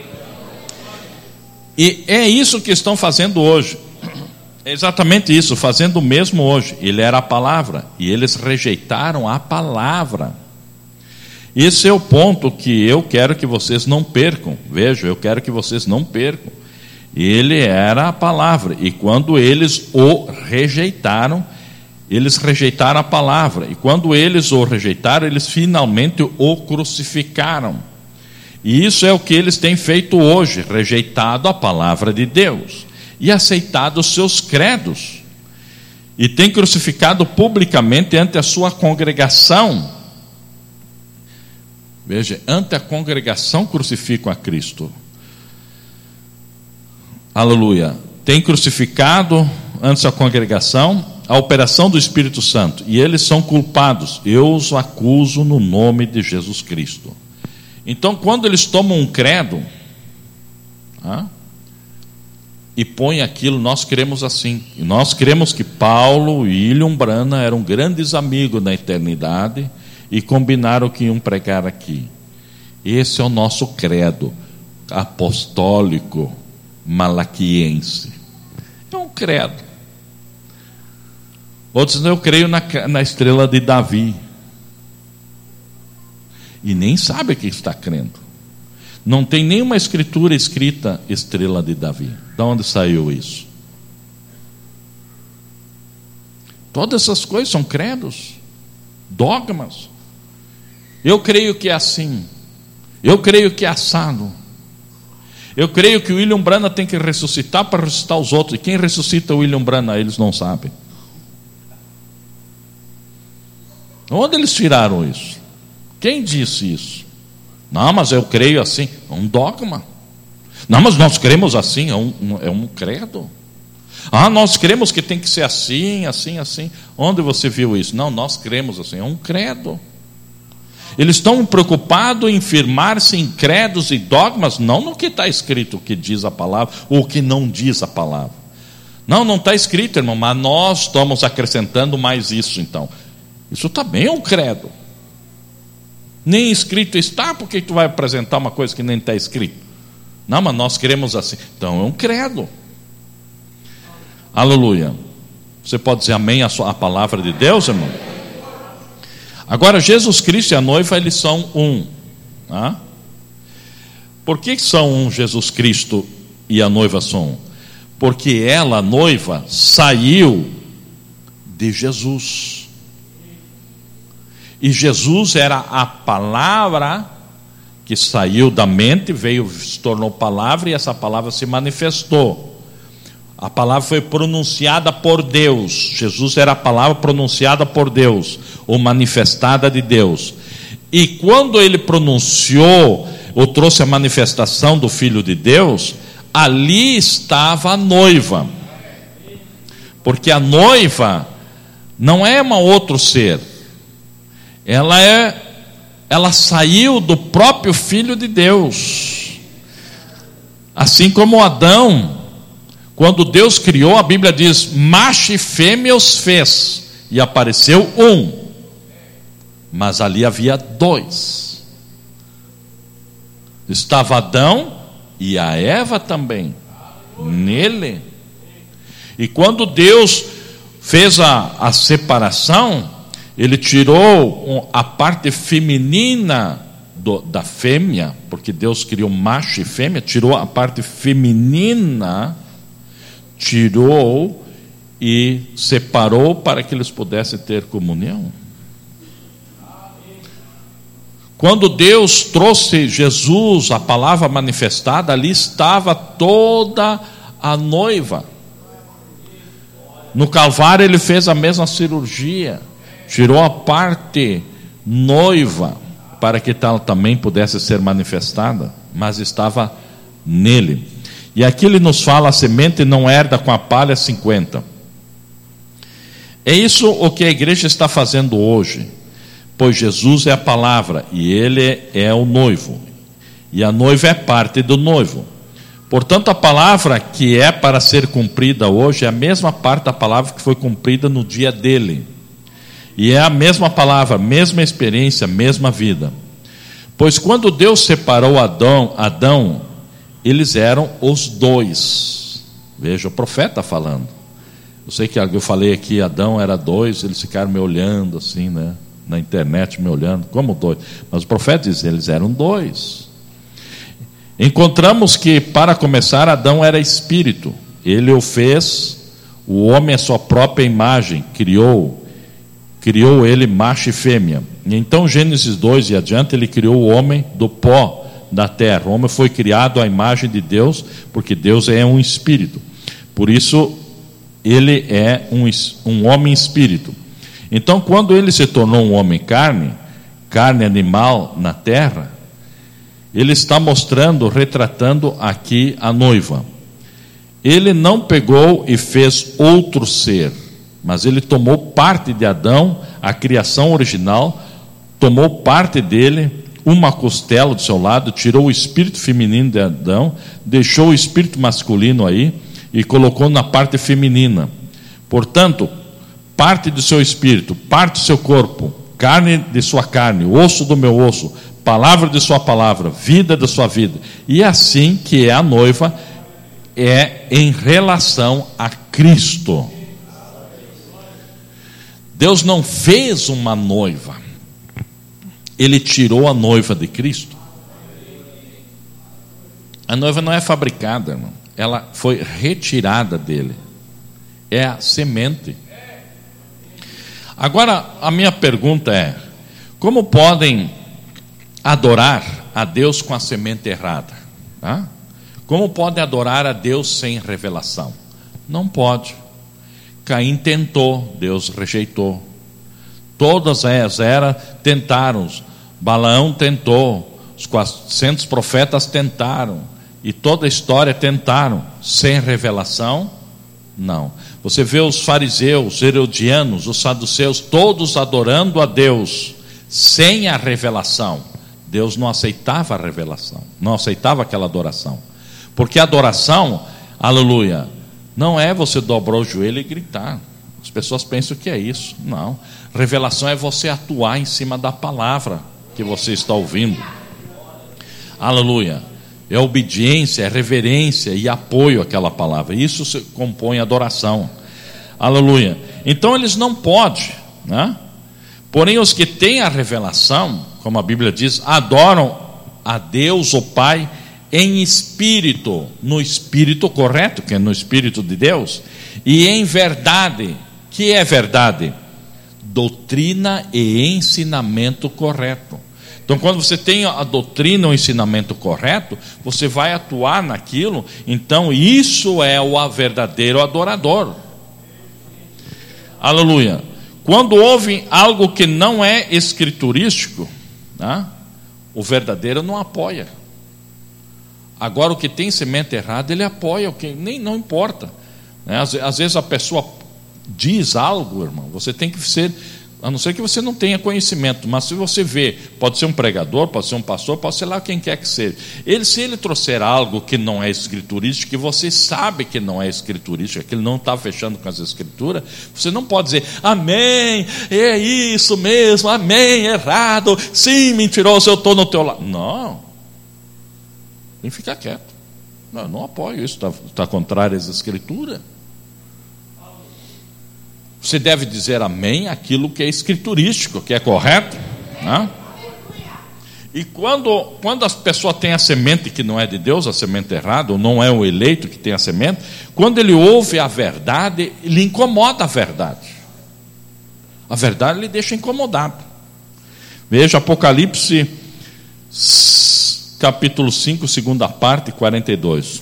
E é isso que estão fazendo hoje. É exatamente isso, fazendo o mesmo hoje. Ele era a palavra, e eles rejeitaram a palavra. Esse é o ponto que eu quero que vocês não percam. Veja, eu quero que vocês não percam. Ele era a palavra, e quando eles o rejeitaram, eles rejeitaram a palavra, e quando eles o rejeitaram, eles finalmente o crucificaram. E isso é o que eles têm feito hoje, rejeitado a palavra de Deus e aceitado os seus credos, e têm crucificado publicamente ante a sua congregação. Veja, ante a congregação crucificam a Cristo. Aleluia. Tem crucificado antes da congregação a operação do Espírito Santo, e eles são culpados. Eu os acuso no nome de Jesus Cristo. Então, quando eles tomam um credo e põem aquilo, nós cremos assim. E nós cremos que Paulo e William Branham eram grandes amigos na eternidade e combinaram que iam pregar aqui. Esse é o nosso credo apostólico malaquiense. É um credo. Outros, eu creio na estrela de Davi. E nem sabe que está crendo. Não tem nenhuma escritura escrita estrela de Davi. De onde saiu isso? Todas essas coisas são credos, dogmas. Eu creio que é assim. Eu creio que é assado. Eu creio que o William Branham tem que ressuscitar para ressuscitar os outros. E quem ressuscita o William Branham? Eles não sabem. Onde eles tiraram isso? Quem disse isso? Não, mas eu creio assim. É um dogma. Não, mas nós cremos assim. É um credo. Nós cremos que tem que ser assim, assim, assim. Onde você viu isso? Não, nós cremos assim. É um credo. Eles estão preocupados em firmar-se em credos e dogmas, não no que está escrito, o que diz a palavra, ou o que não diz a palavra. Não está escrito, irmão, mas nós estamos acrescentando mais isso, então. Isso também é um credo. Nem escrito está, porque tu vai apresentar uma coisa que nem está escrito? Não, mas nós queremos assim. Então é um credo. Aleluia. Você pode dizer amém à palavra de Deus, irmão? Agora, Jesus Cristo e a noiva, eles são um. Por que são um, Jesus Cristo e a noiva são um? Porque ela, a noiva, saiu de Jesus. E Jesus era a palavra que saiu da mente, veio, se tornou palavra, e essa palavra se manifestou. A palavra foi pronunciada por Deus. Jesus era a palavra pronunciada por Deus, ou manifestada de Deus. E quando ele pronunciou, ou trouxe a manifestação do Filho de Deus, ali estava a noiva. Porque a noiva não é um outro ser. Ela saiu do próprio Filho de Deus. Assim como Adão, quando Deus criou, a Bíblia diz, macho e fêmea os fez, e apareceu um, mas ali havia dois. Estava Adão e a Eva também, nele. E quando Deus fez a separação, ele tirou a parte feminina da fêmea, porque Deus criou macho e fêmea, tirou a parte feminina, tirou e separou para que eles pudessem ter comunhão. Quando Deus trouxe Jesus, a palavra manifestada, ali estava toda a noiva. No Calvário ele fez a mesma cirurgia, tirou a parte noiva para que ela também pudesse ser manifestada, mas estava nele. E aqui ele nos fala, a semente não herda com a palha 50. É isso o que a igreja está fazendo hoje, pois Jesus é a palavra e ele é o noivo, e a noiva é parte do noivo. Portanto, a palavra que é para ser cumprida hoje é a mesma parte da palavra que foi cumprida no dia dele, e é a mesma palavra, mesma experiência, mesma vida. Pois quando Deus separou Adão, eles eram os dois. Veja, o profeta falando. Eu sei que eu falei aqui, Adão era dois, eles ficaram me olhando assim, né? Na internet me olhando, como dois? Mas o profeta diz, eles eram dois. Encontramos que, para começar, Adão era espírito. Ele o fez, o homem a sua própria imagem, criou ele macho e fêmea. E então, Gênesis 2 e adiante, ele criou o homem do pó da terra. O homem foi criado à imagem de Deus, porque Deus é um espírito. Por isso, ele é um homem espírito. Então, quando ele se tornou um homem carne animal na terra, ele está mostrando, retratando aqui a noiva. Ele não pegou e fez outro ser, mas ele tomou parte de Adão, a criação original, tomou parte dele, uma costela do seu lado, tirou o espírito feminino de Adão, deixou o espírito masculino aí e colocou na parte feminina. Portanto, parte do seu espírito, parte do seu corpo, carne de sua carne, osso do meu osso, palavra de sua palavra, vida da sua vida. E assim que é a noiva, é em relação a Cristo. Deus não fez uma noiva, ele tirou a noiva de Cristo. A noiva não é fabricada, irmão. Ela foi retirada dele. É a semente. Agora, a minha pergunta é: como podem adorar a Deus com a semente errada? Como podem adorar a Deus sem revelação? Não pode. Caim tentou, Deus rejeitou. Todas as eras tentaram. Balaão tentou, os 400 profetas tentaram, e toda a história tentaram. Sem revelação, não. Você vê os fariseus, os herodianos, os saduceus, todos adorando a Deus sem a revelação. Deus não aceitava a revelação, não aceitava aquela adoração, porque a adoração, aleluia, não é você dobrar o joelho e gritar. As pessoas pensam que é isso. Não, revelação é você atuar em cima da palavra que você está ouvindo. Aleluia. É obediência, é reverência e apoio àquela palavra. Isso se compõe adoração. Aleluia. Então eles não podem, né? Porém os que têm a revelação, como a Bíblia diz, adoram a Deus o Pai em espírito, no espírito correto, que é no espírito de Deus, e em verdade. Que é verdade? Doutrina e ensinamento correto. Então, quando você tem a doutrina, o ensinamento correto, você vai atuar naquilo. Então, isso é o verdadeiro adorador. Aleluia. Quando houve algo que não é escriturístico, né? O verdadeiro não apoia. Agora, o que tem semente errada, ele apoia, o que nem não importa, né? Às vezes a pessoa diz algo, irmão, você tem que ser, a não ser que você não tenha conhecimento, mas se você vê, pode ser um pregador, pode ser um pastor, pode ser lá quem quer que seja, se ele trouxer algo que não é escriturístico, que você sabe que não é escriturístico, que ele não está fechando com as escrituras, você não pode dizer, amém, é isso mesmo, amém, errado, sim, mentiroso, eu estou no teu lado. Não, tem que ficar quieto. Não, não apoio isso, está contrário às escrituras. Você deve dizer amém aquilo que é escriturístico, que é correto, né? E quando as pessoas têm a semente que não é de Deus, a semente errada, ou não é o eleito que tem a semente, quando ele ouve a verdade, ele incomoda a verdade. A verdade lhe deixa incomodado. Veja Apocalipse capítulo 5, segunda parte, 42.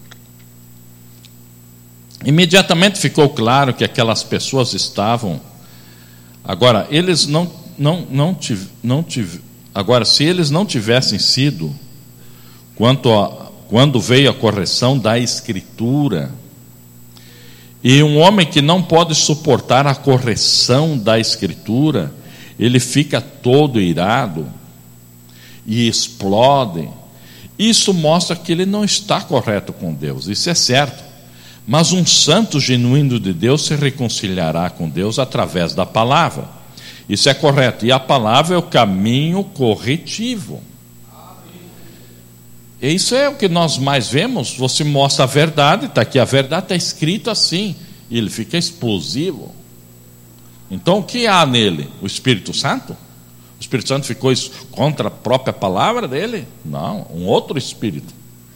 Imediatamente ficou claro que aquelas pessoas estavam. Agora, agora, se eles não tivessem sido, quando veio a correção da Escritura, e um homem que não pode suportar a correção da Escritura, ele fica todo irado e explode. Isso mostra que ele não está correto com Deus, isso é certo. Mas um santo genuíno de Deus se reconciliará com Deus através da palavra. Isso é correto. E a palavra é o caminho corretivo. E isso é o que nós mais vemos. Você mostra a verdade, está aqui a verdade, está escrito assim. E ele fica explosivo. Então o que há nele? O Espírito Santo? O Espírito Santo ficou contra a própria palavra dele? Não, um outro Espírito.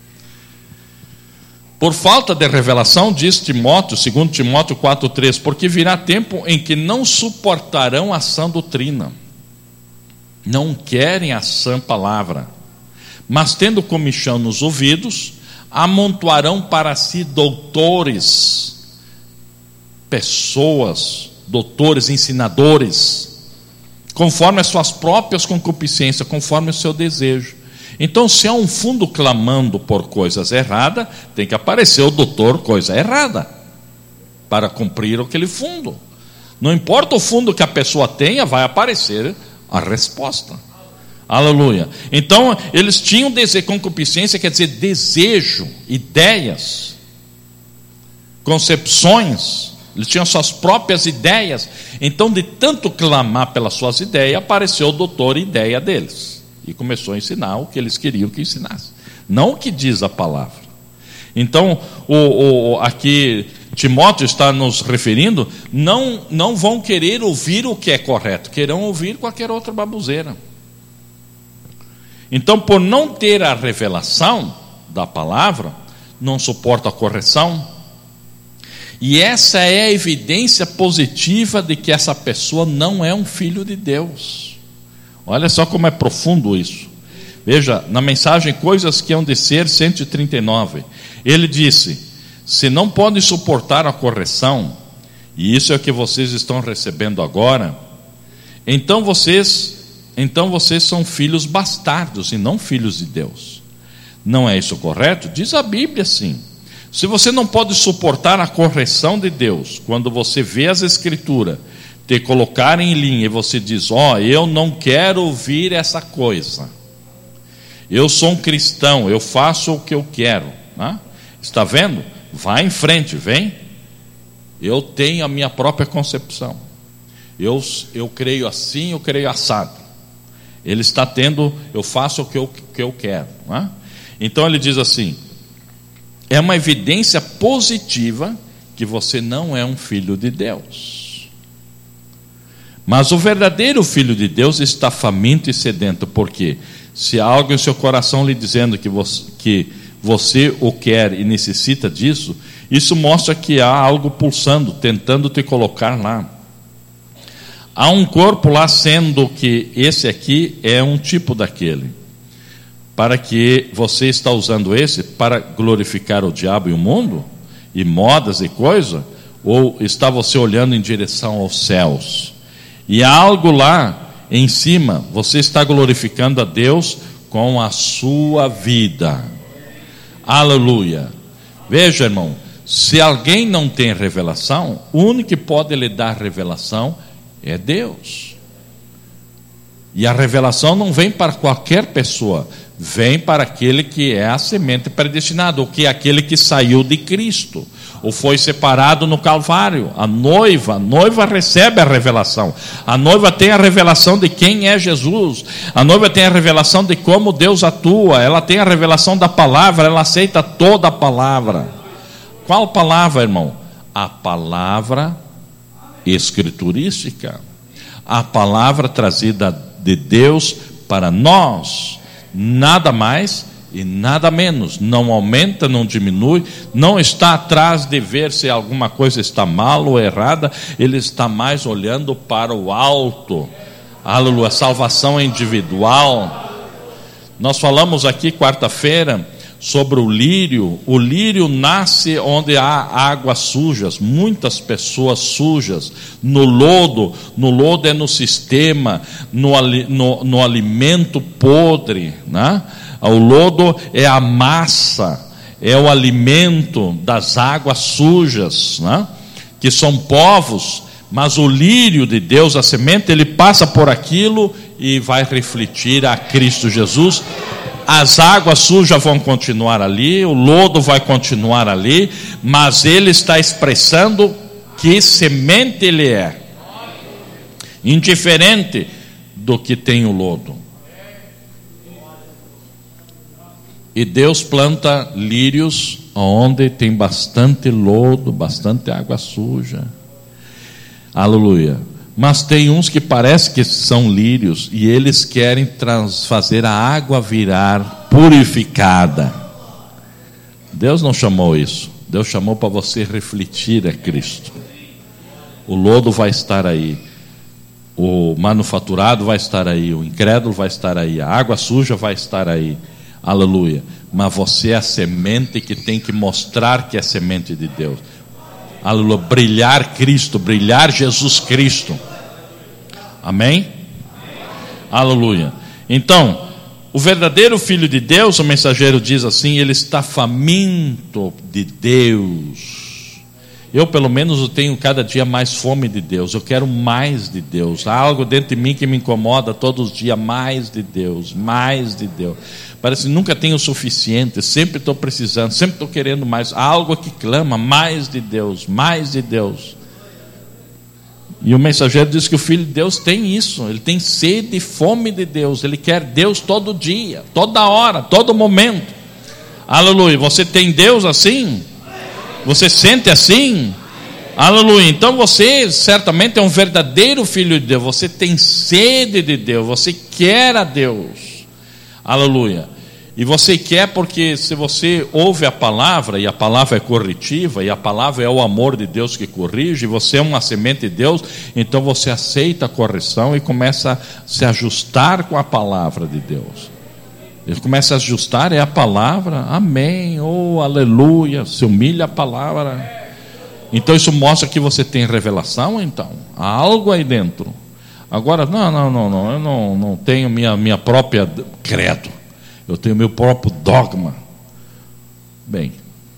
Por falta de revelação, diz Timóteo, 2 Timóteo 4,3, porque virá tempo em que não suportarão a sã doutrina, não querem a sã palavra, mas tendo comichão nos ouvidos, amontoarão para si doutores, pessoas, doutores, ensinadores, conforme as suas próprias concupiscências, conforme o seu desejo. Então, se há um fundo clamando por coisas erradas, tem que aparecer o doutor coisa errada, para cumprir aquele fundo. Não importa o fundo que a pessoa tenha, vai aparecer a resposta. Aleluia. Então, eles tinham desejo, concupiscência quer dizer desejo, ideias, concepções. Eles tinham suas próprias ideias. Então, de tanto clamar pelas suas ideias, apareceu o doutor ideia deles. E começou a ensinar o que eles queriam que ensinasse, não o que diz a palavra. Então, aqui Timóteo está nos referindo, não vão querer ouvir o que é correto, querão ouvir qualquer outra baboseira. Então, por não ter a revelação da palavra, não suporta a correção, e essa é a evidência positiva de que essa pessoa não é um filho de Deus. Olha só como é profundo isso. Veja, na mensagem Coisas que hão de ser, 139, ele disse, se não podem suportar a correção, e isso é o que vocês estão recebendo agora, então vocês são filhos bastardos e não filhos de Deus. Não é isso correto? Diz a Bíblia sim. Se você não pode suportar a correção de Deus, quando você vê as Escrituras te colocar em linha e você diz, eu não quero ouvir essa coisa, eu sou um cristão, eu faço o que eu quero, né? Está vendo? Vai em frente, vem. Eu tenho a minha própria concepção, eu creio assim, eu creio assado. Ele está tendo, eu faço o que eu quero, né? Então ele diz assim, é uma evidência positiva que você não é um filho de Deus. Mas o verdadeiro filho de Deus está faminto e sedento, porque se há algo em seu coração lhe dizendo que você o quer e necessita disso, isso mostra que há algo pulsando, tentando te colocar lá. Há um corpo lá, sendo que esse aqui é um tipo daquele. Para que você está usando esse para glorificar o diabo e o mundo? E modas e coisa? Ou está você olhando em direção aos céus? E há algo lá em cima, você está glorificando a Deus com a sua vida. Aleluia. Veja, irmão, se alguém não tem revelação, o único que pode lhe dar revelação é Deus. E a revelação não vem para qualquer pessoa, vem para aquele que é a semente predestinada, ou que é aquele que saiu de Cristo, ou foi separado no Calvário. A noiva recebe a revelação. A noiva tem a revelação de quem é Jesus. A noiva tem a revelação de como Deus atua. Ela tem a revelação da palavra, ela aceita toda a palavra. Qual palavra, irmão? A palavra escriturística. A palavra trazida de Deus para nós. Nada mais e nada menos. Não aumenta, não diminui. Não está atrás de ver se alguma coisa está mal ou errada. Ele está mais olhando para o alto. Aleluia. Salvação individual. Nós falamos aqui quarta-feira sobre o lírio. O lírio nasce onde há águas sujas, muitas pessoas sujas, no lodo é no sistema, no alimento podre, né? O lodo é a massa, é o alimento das águas sujas, né? Que são povos, mas o lírio de Deus, a semente, ele passa por aquilo e vai refletir a Cristo Jesus. As águas sujas vão continuar ali, o lodo vai continuar ali, mas ele está expressando que semente ele é, indiferente do que tem o lodo. E Deus planta lírios onde tem bastante lodo, bastante água suja. Aleluia. Mas tem uns que parece que são lírios e eles querem fazer a água virar purificada. Deus não chamou isso. Deus chamou para você refletir a Cristo. O lodo vai estar aí, o manufaturado vai estar aí, o incrédulo vai estar aí, a água suja vai estar aí. Aleluia. Mas você é a semente que tem que mostrar que é semente de Deus. Aleluia, brilhar Cristo, brilhar Jesus Cristo. Amém? Aleluia. Então, o verdadeiro filho de Deus, o mensageiro diz assim, ele está faminto de Deus. Eu pelo menos eu tenho cada dia mais fome de Deus. Eu quero mais de Deus. Há algo dentro de mim que me incomoda todos os dias, mais de Deus, mais de Deus. Parece que nunca tenho o suficiente, sempre estou precisando, sempre estou querendo mais. Há algo que clama, mais de Deus, mais de Deus. E o mensageiro diz que o Filho de Deus tem isso, ele tem sede e fome de Deus, ele quer Deus todo dia, toda hora, todo momento. Aleluia, você tem Deus assim? Você sente assim? Aleluia, então você certamente é um verdadeiro filho de Deus, você tem sede de Deus, você quer a Deus. Aleluia. E você quer porque se você ouve a palavra, e a palavra é corretiva, e a palavra é o amor de Deus que corrige, e você é uma semente de Deus, então você aceita a correção e começa a se ajustar com a palavra de Deus. Ele começa a ajustar, é a palavra, amém, oh, aleluia, se humilha a palavra. Então isso mostra que você tem revelação, então, há algo aí dentro. Agora, não, eu não tenho minha própria credo. Eu tenho meu próprio dogma. Bem,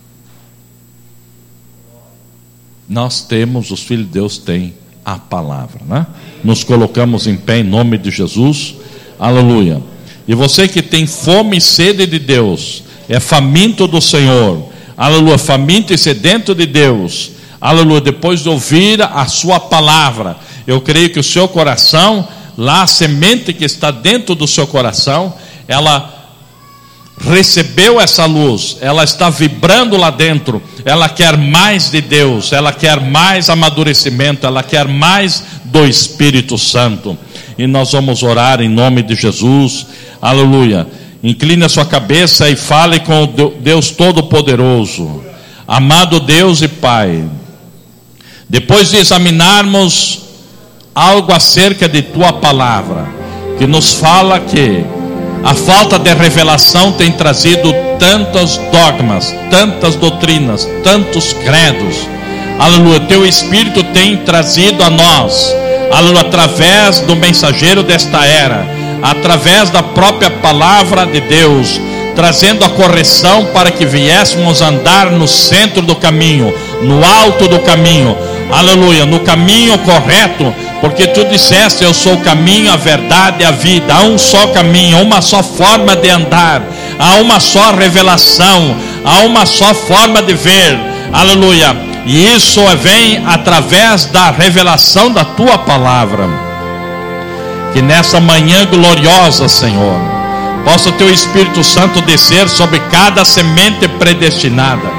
nós temos, os filhos de Deus têm a palavra, né? Nos colocamos em pé em nome de Jesus, aleluia. E você que tem fome e sede de Deus, é faminto do Senhor, aleluia, faminto e sedento de Deus, aleluia, depois de ouvir a sua palavra, eu creio que o seu coração, lá a semente que está dentro do seu coração, ela recebeu essa luz, ela está vibrando lá dentro, ela quer mais de Deus, ela quer mais amadurecimento, ela quer mais do Espírito Santo. E nós vamos orar em nome de Jesus, aleluia. Incline a sua cabeça e fale com o Deus Todo-Poderoso. Amado Deus e Pai, depois de examinarmos algo acerca de Tua palavra, que nos fala que a falta de revelação tem trazido tantos dogmas, tantas doutrinas, tantos credos. Aleluia, Teu Espírito tem trazido a nós aleluia, através do mensageiro desta era, através da própria palavra de Deus, trazendo a correção para que viéssemos andar no centro do caminho, no alto do caminho, aleluia, no caminho correto, porque tu disseste: eu sou o caminho, a verdade e a vida. Há um só caminho, uma só forma de andar, há uma só revelação, há uma só forma de ver, aleluia, e isso vem através da revelação da tua palavra. Que nessa manhã gloriosa, Senhor, possa o teu Espírito Santo descer sobre cada semente predestinada,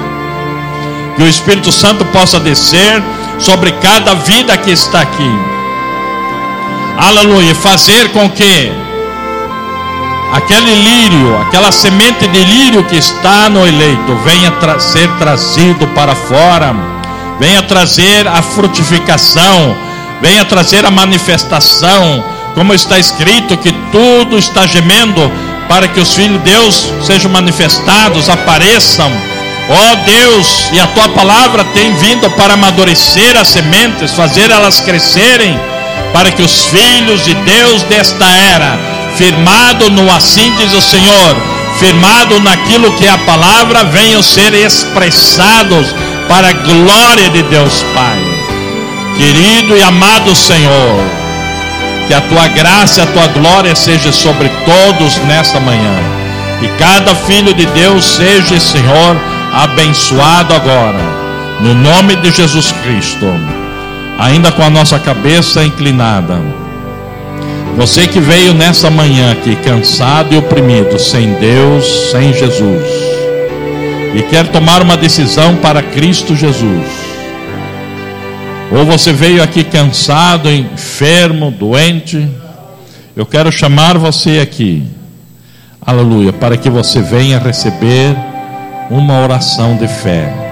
que o Espírito Santo possa descer sobre cada vida que está aqui, aleluia, e fazer com que aquele lírio, aquela semente de lírio que está no eleito, venha ser trazido para fora, venha trazer a frutificação, venha trazer a manifestação, como está escrito, que tudo está gemendo para que os filhos de Deus sejam manifestados, apareçam. Ó Deus, e a tua palavra tem vindo para amadurecer as sementes, fazer elas crescerem, para que os filhos de Deus desta era, firmado no assim diz o Senhor, firmado naquilo que é a palavra, venham ser expressados para a glória de Deus Pai. Querido e amado Senhor, que a tua graça e a tua glória seja sobre todos nesta manhã, e cada filho de Deus seja, Senhor, abençoado agora, no nome de Jesus Cristo. Ainda com a nossa cabeça inclinada, você que veio nessa manhã aqui cansado e oprimido, sem Deus, sem Jesus, e quer tomar uma decisão para Cristo Jesus, ou você veio aqui cansado, enfermo, doente, eu quero chamar você aqui, aleluia, para que você venha receber uma oração de fé.